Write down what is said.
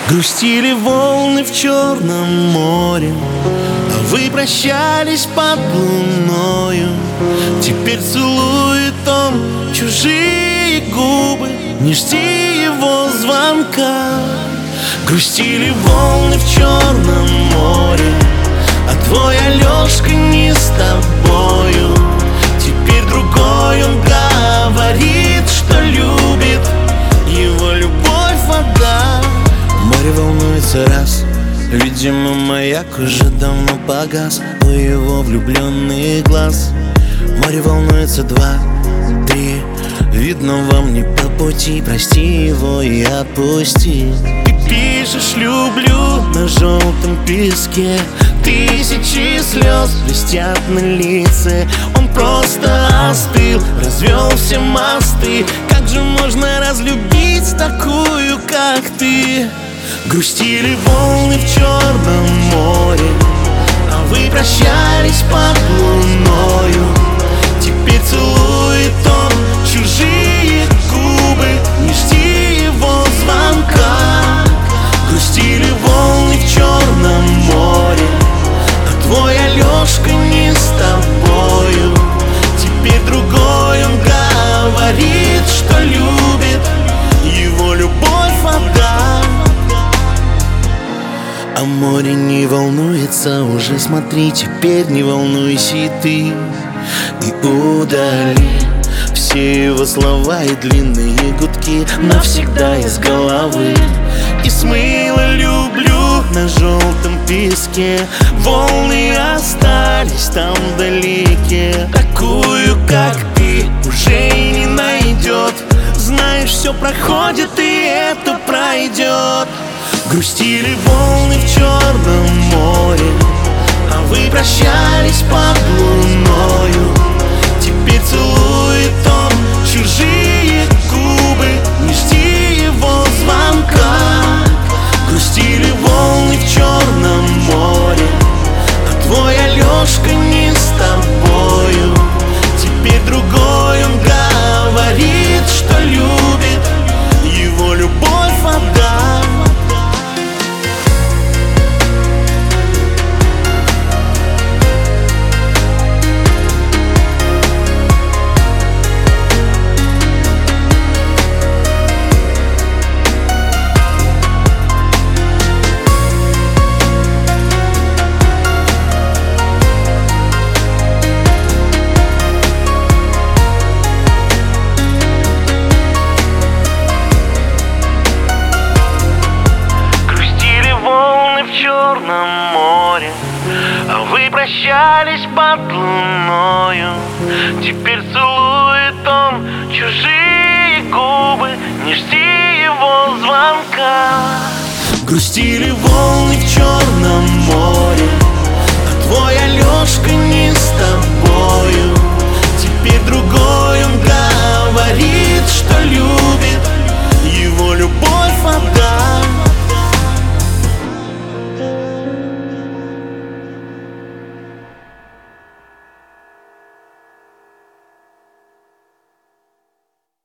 Грустили волны в Черном море, а вы прощались под луною. Теперь целует он чужие губы, не жди его звонка. Грустили волны в Черном море, а твой Алешка не с тобою. Теперь другой он говорит, что любит, его любовь вода. Море волнуется раз, видимо, маяк уже давно погас у его влюбленных глаз. Море волнуется два, три, видно вам не по пути, прости его и отпусти. Ты пишешь «люблю» на желтом песке, тысячи слез блестят на лице. Он просто остыл, развел все мосты. Как же можно разлюбить такую, как ты? Грустили волны в Черном море, а вы прощались под луною. Теперь целует он чужие губы, не жди его звонка. Грустили волны в Черном море, а твой Алешка не с тобою. Теперь другой он говорит, что любит, его любовь вода. А море не волнуется уже, смотри, теперь не волнуйся и ты. И удали все его слова и длинные гудки навсегда из головы. И смыло «люблю» на желтом песке, волны остались там вдалеке. Такую, как ты, уже и не найдет. Знаешь, все проходит, и это пройдет. Грустили волны в Черном море, а вы прощались под луною. Теперь целует он чужие губы, не жди его звонка. Грустили волны в Черном море, а твой Алешка не с тобою. Теперь другой он говорит, что любит, его любовь вода. Море, а вы прощались под луною. Теперь целует он чужие губы, не жди его звонка. Грустили волны в Черном море,